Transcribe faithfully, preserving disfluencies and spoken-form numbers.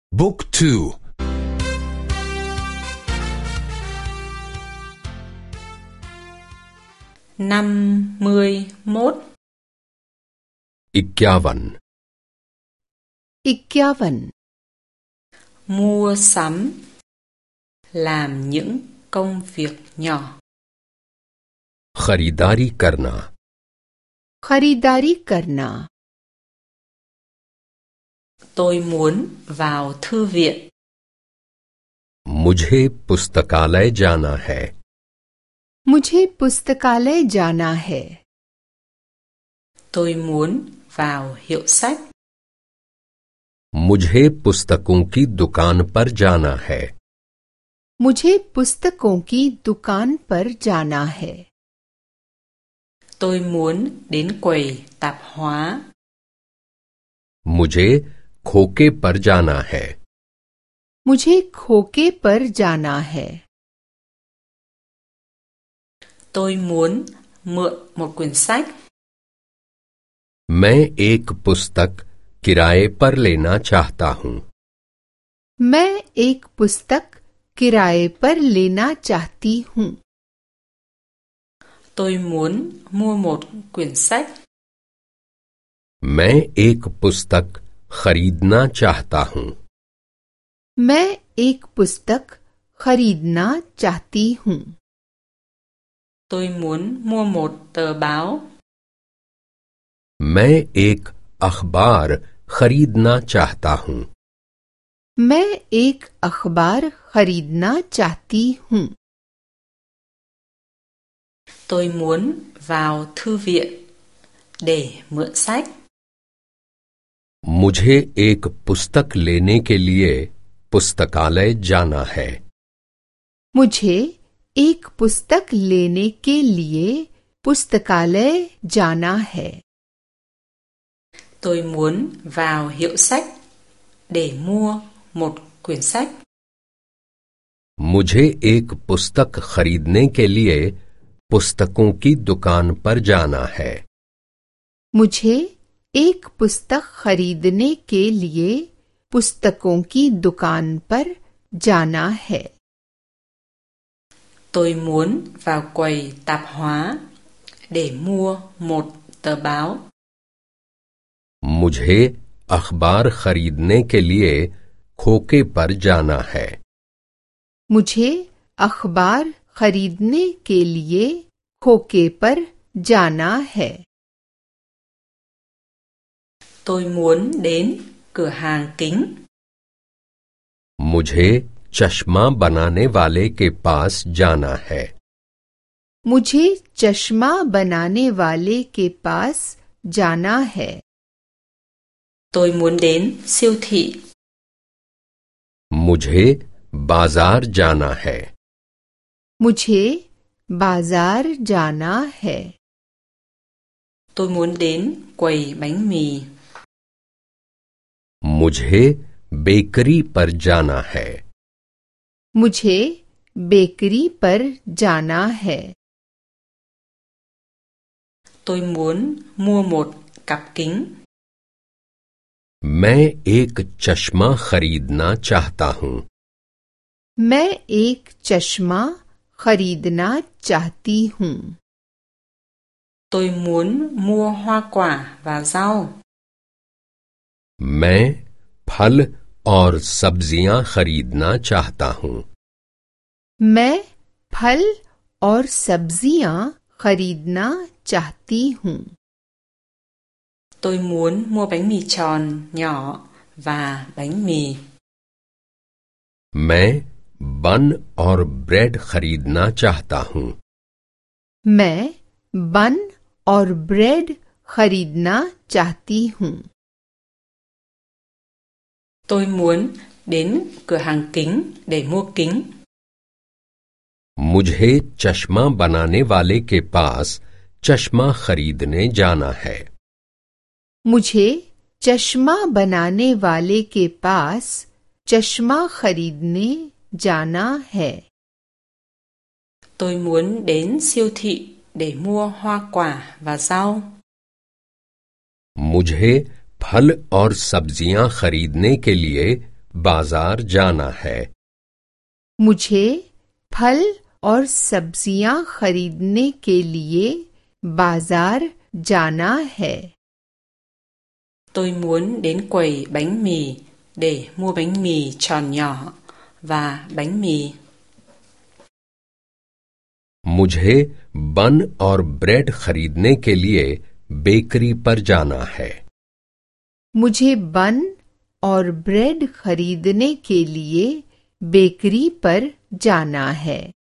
บุ๊กทู năm mươi mốt इक्यावन इक्यावन mua sắm làm những công việc nhỏ खरीदारी करना खरीदारी करना tôi muốn vào thư viện मुझे पुस्तकालय जाना है मुझे पुस्तकालय जाना है tôi muốn vào hiệu sách मुझे पुस्तकों की दुकान पर जाना है मुझे पुस्तकों की दुकान पर जाना है tôi muốn đến quầy tạp hóa मुझे खोके पर जाना है मुझे खोके पर जाना है tôi muốn mượn một quyển sách मैं एक पुस्तक किराए पर लेना चाहता हूँ मैं एक पुस्तक किराए पर लेना चाहती हूँ tôi muốn mua một quyển sách मैं एक पुस्तक खरीदना चाहता हूँ मैं एक पुस्तक खरीदना चाहती हूँ tôi muốn mua một tờ báo मैं एक अखबार खरीदना चाहता हूँ मैं एक अखबार खरीदना चाहती हूँ tôi muốn vào thư viện để mượn sách मुझे एक पुस्तक लेने के लिए पुस्तकालय जाना है मुझे एक पुस्तक लेने के लिए पुस्तकालय जाना है tôi muốn vào hiệu sách để mua một quyển sách मुझे एक पुस्तक खरीदने के लिए पुस्तकों की दुकान पर जाना है मुझे एक पुस्तक खरीदने के लिए पुस्तकों की दुकान पर जाना है tôi muốn vào quầy tạp hóa để mua một tờ báo मुझे अखबार खरीदने के लिए खोके पर जाना है मुझे अखबार खरीदने के लिए खोके पर जाना है tôi muốn đến cửa hàng kính मुझे चश्मा बनाने वाले के पास जाना है मुझे चश्मा बनाने वाले के पास जाना है tôi muốn đến siêu thị मुझे बाजार जाना है मुझे बाजार जाना है tôi muốn đến quầy bánh mì मुझे बेकरी पर जाना है मुझे बेकरी पर जाना है tôi muốn mua một cặp kính मैं एक चश्मा खरीदना चाहता हूँ मैं एक चश्मा खरीदना चाहती हूँ tôi muốn mua hoa quả và rau मैं फल और सब्जियां खरीदना चाहता हूँ मैं फल और सब्जियां खरीदना चाहती हूँ tôi muốn mua bánh mì tròn nhỏ và bánh mì मैं बन और ब्रेड खरीदना चाहता हूँ मैं बन और ब्रेड खरीदना चाहती हूँ tôi muốn đến cửa hàng kính để mua kính मुझे चश्मा बनाने वाले के पास चश्मा खरीदने जाना है मुझे चश्मा बनाने वाले के पास चश्मा खरीदने जाना है tôi muốn đến siêu thị để mua hoa quả và rau मुझे फल और सब्जियां खरीदने के लिए बाजार जाना है। मुझे फल और सब्जियां खरीदने के लिए बाजार जाना है। Tôi muốn đến quầy bánh mì để mua bánh mì tròn nhỏ và bánh mì. मुझे बन और ब्रेड खरीदने के लिए बेकरी पर जाना है। मुझे बन और ब्रेड खरीदने के लिए बेकरी पर जाना है।